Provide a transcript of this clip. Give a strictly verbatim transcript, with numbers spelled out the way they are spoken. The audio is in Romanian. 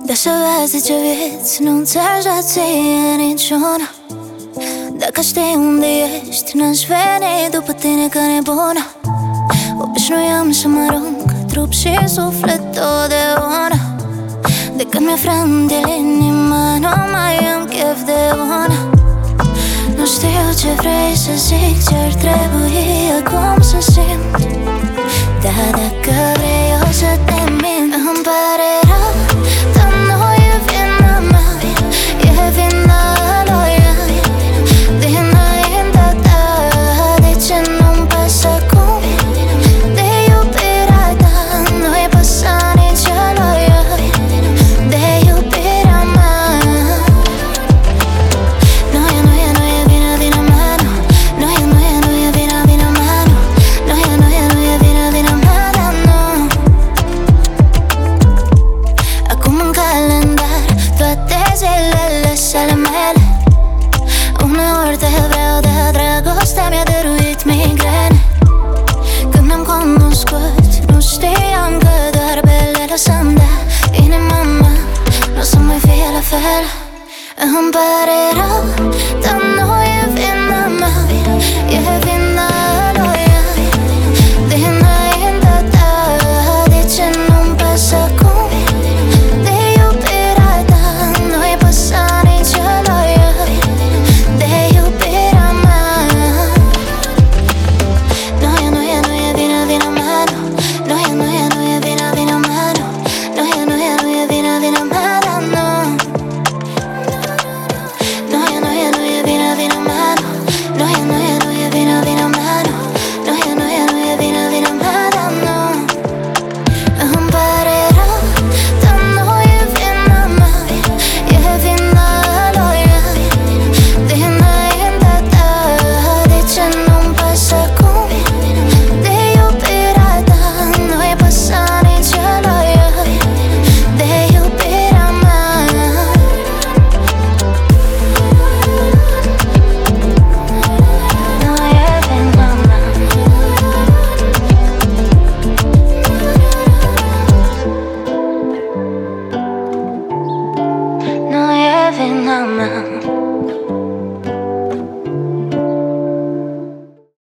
De să vezi zece vieți, nu înțelegi de ție niciuna. Dacă știi unde ești, n-aș veni după tine ca nebuna. Obișnuiam să mă arunc trup și suflet totdeauna. De când mi-a frânt el inima, nu mai am chef de una. Nu știu ce vrei să zic, ce-ar trebui acum să simt.